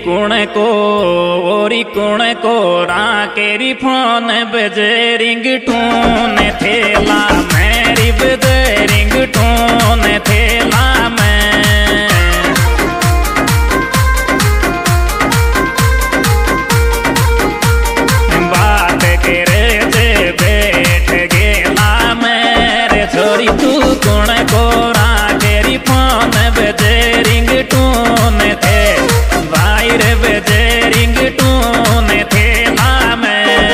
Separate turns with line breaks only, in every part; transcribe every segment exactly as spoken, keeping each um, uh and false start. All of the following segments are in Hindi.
कुण को ओरी कुण को राकेरी फोन बजे रिंग टून थेला मेरी बजे रिंग टून थेला में बात करे जे बैठ गेला मेरे छोरी तू कुण को राकेरी फोन बजे रिंग टून थे वायर बजे रिंग टून थेला में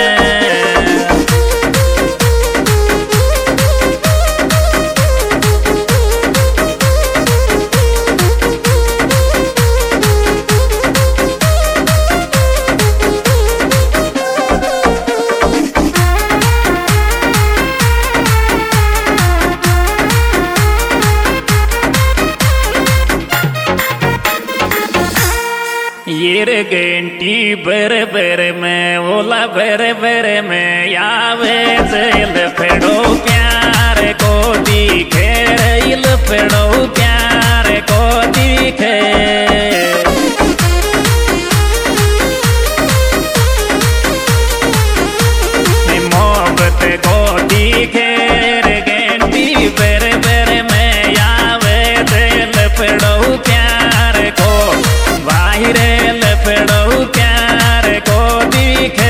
ये घंटी बर बर में ओला बर बर में यावे जेल फेड़ो प्यार को दिखे रेल फेड़ो प्यार को दिखे मोहब्बत को दिखे रे घंटी बर बर में यावे जेल फेड़ो प्यार को वाहिरे पेड़ो प्यार को दिखे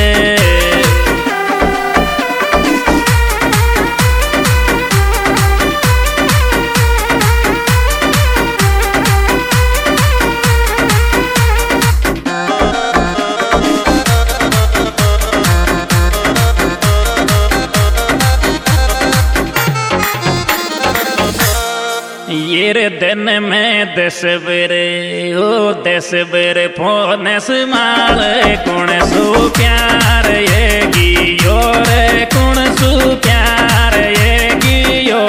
ये दिन में दस बेरे ओ दस बेरे फोन स्माल कुण सु प्यार ये गियो रे कुण सु प्यार ये गियो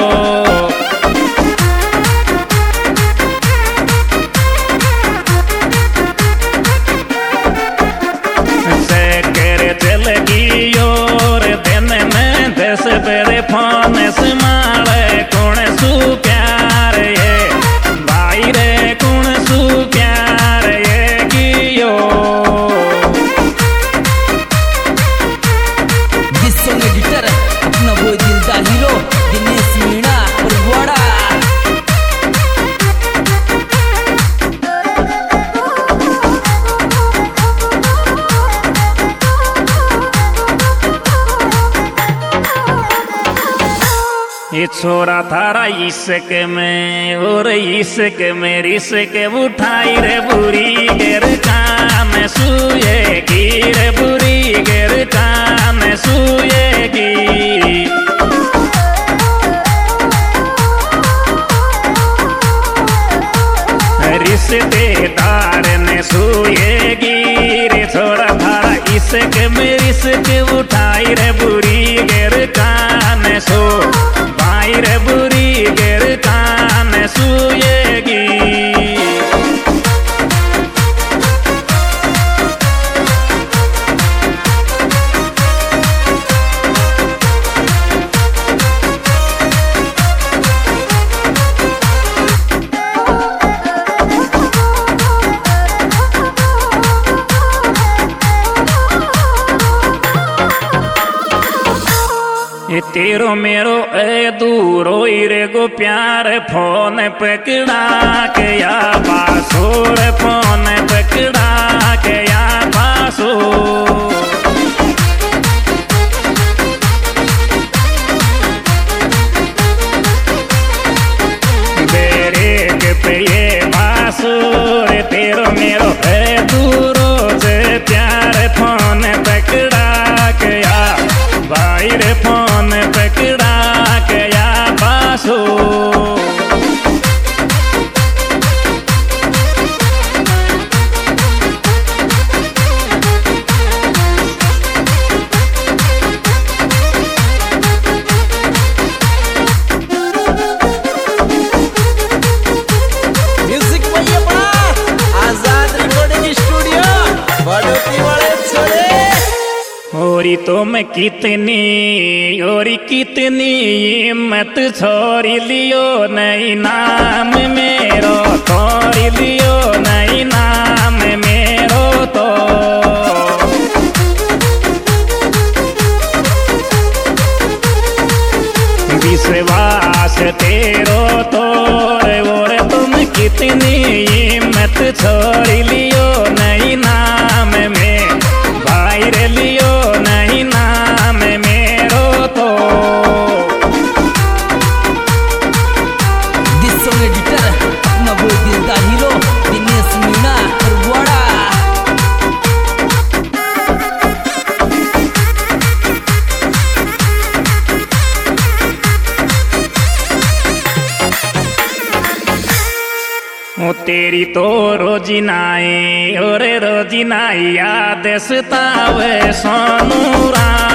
से कर चल गियो रे दिन में दस बेरे फोन स्माल कुण सु प्यार ये रे कुण सु प्यार ये गियो
जिस सॉन्ग एडिटर अपना वो दिल का हीरो दिनेश मीणा परवाड़ा
ये छोरा थारा इश्क में और इश्क में रिश्क उठाई रे बुरी गिर काम सुएगी रे बुरी गिर काम सुएगी रिश्तेदार ने सुएगी रे छोरा थारा इश्क में रिश्क उठाई रे बुरी गिर काम सो रे बुरी गिर कान सुएगी ये तेरो मेरो ए दूरो रे गो प्यार फोन पकड़ा के या बासो रे फोन पकड़ा के या बासो बेरे के पे ये बासो रे तेरो मेरो ए दूरो से प्यार फोन पकड़ा के या भाई रे फोन पकड़ा के या बासो
म्यूजिक भैया बड़ा आजाद रिकॉर्डिंग स्टूडियो बड़ोती वाले छोरे
ओरी तो मैं कितनी ओरी कितनी हिम्मत छोरी लियो नहीं नाम मेरो छोरी लियो नहीं नाम मेरो तेरो तोड़ और तुम कितनी हिम्मत छोड़ लियो नहीं नाम में भाई रे लियो नहीं नाम मेरो तो।
दिस सॉन्ग एडिटर अपना वो दिल का हीरो दिनेश मीणा बड़ा।
तेरी तो रोजी नाई और रोजी नाई याद सतावे सोनू राम।